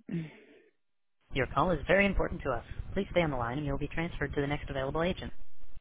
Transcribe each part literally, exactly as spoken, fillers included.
Your call is very important to us. Please stay on the line and you'll be transferred to the next available agent.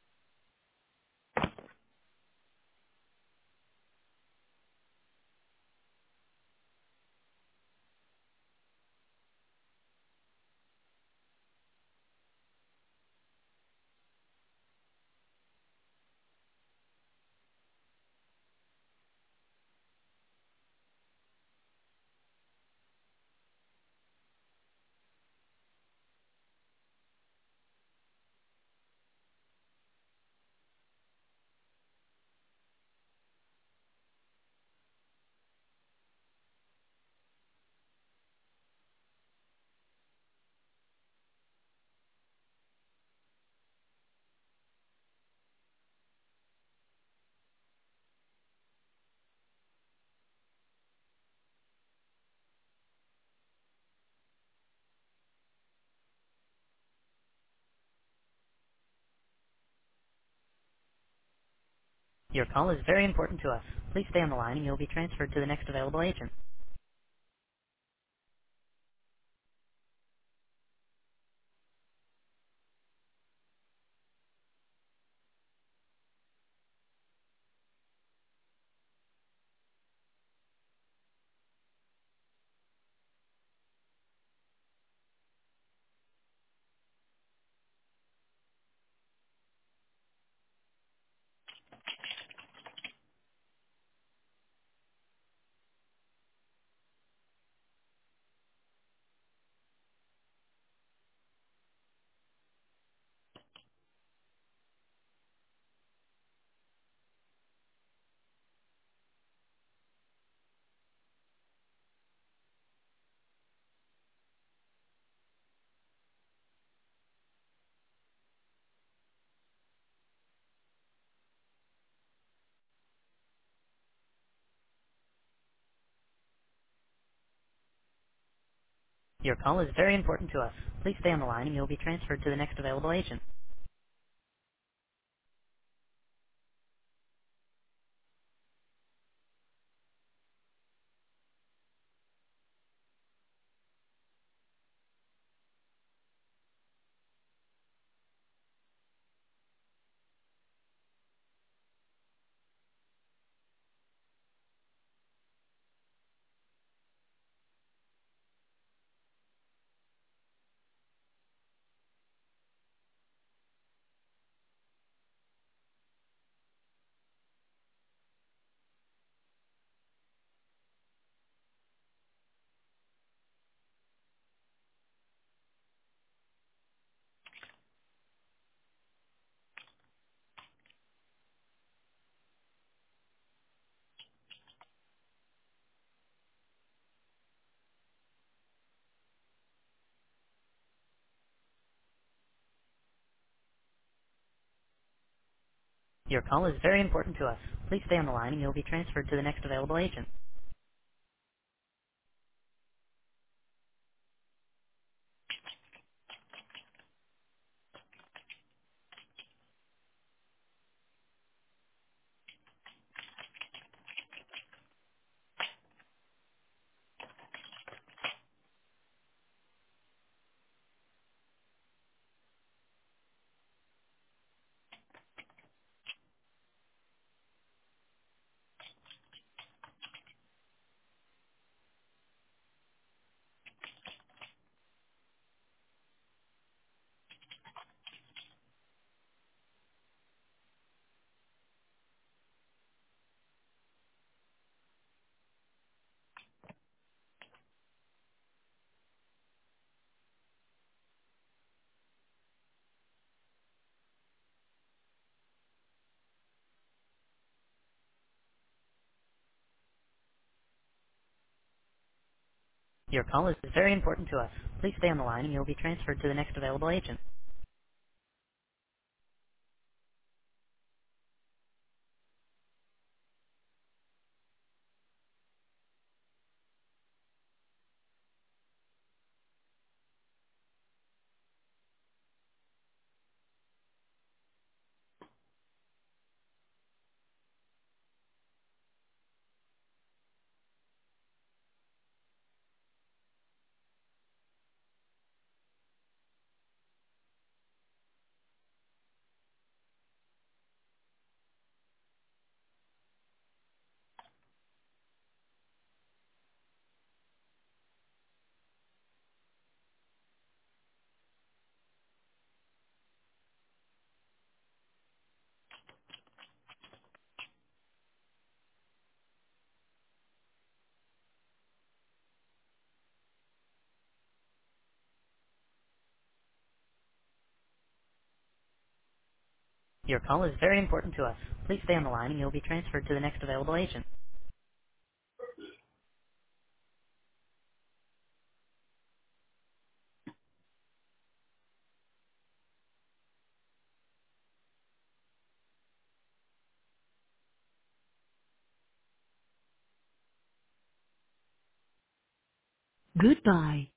Your call is very important to us. Please stay on the line and you'll be transferred to the next available agent. Your call is very important to us. Please stay on the line and you'll be transferred to the next available agent. Your call is very important to us. Please stay on the line and you'll be transferred to the next available agent. Your call is very important to us. Please stay on the line and you'll be transferred to the next available agent. Your call is very important to us. Please stay on the line and you'll be transferred to the next available agent. Goodbye.